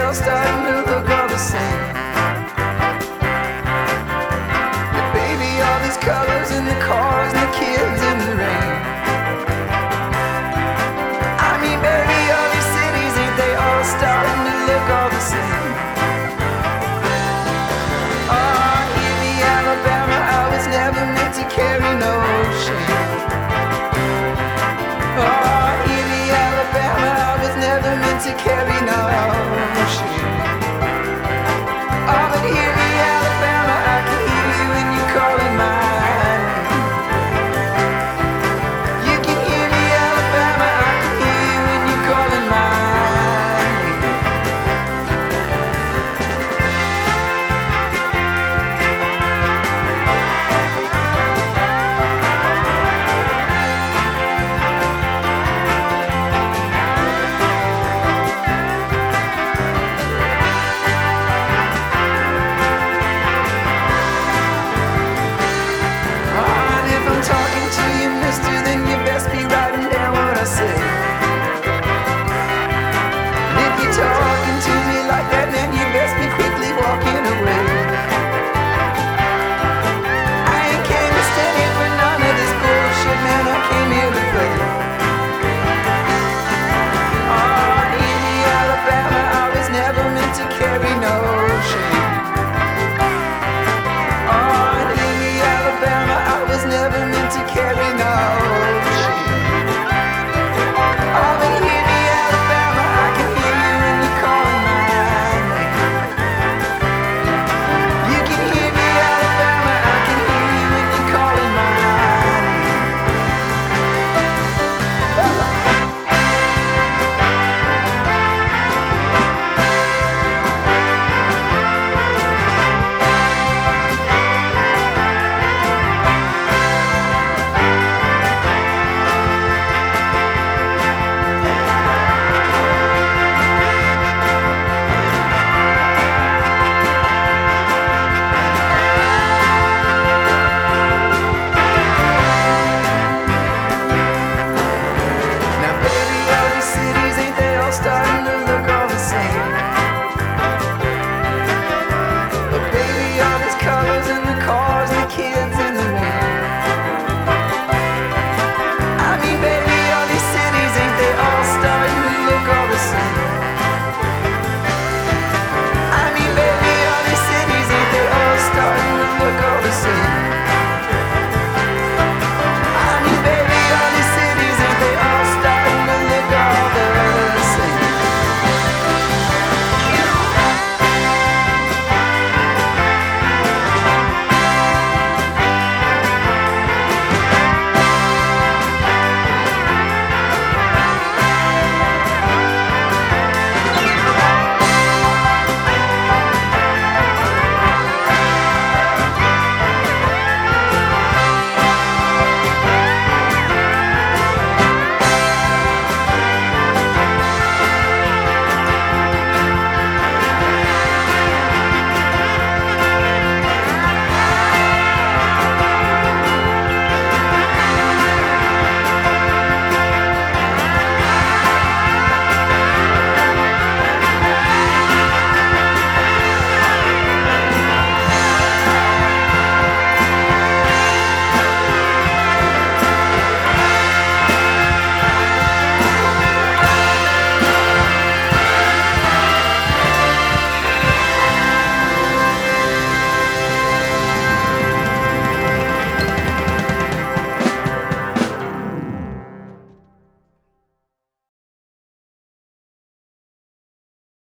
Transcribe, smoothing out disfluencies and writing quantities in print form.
all starting to look all the same. But baby, all these colors in the cars and the kids in the rain. I mean, baby, all these cities, ain't they all starting to look all the same? Oh, hear me, Alabama, I was never meant to carry no shame. Oh, hear me, Alabama, I was never meant to carry no shame. Oh, but hear me, Alabama, I can hear you when you calling my name. You can hear me, Alabama, I can hear you when you calling my name. Talking to you, mister, then you best be writing down what I say. And if you're talking to me like that, then you best be quickly walking away. I ain't came to stand here for none of this bullshit, man, I came here to play. Oh, in the Alabama, I was never meant to carry no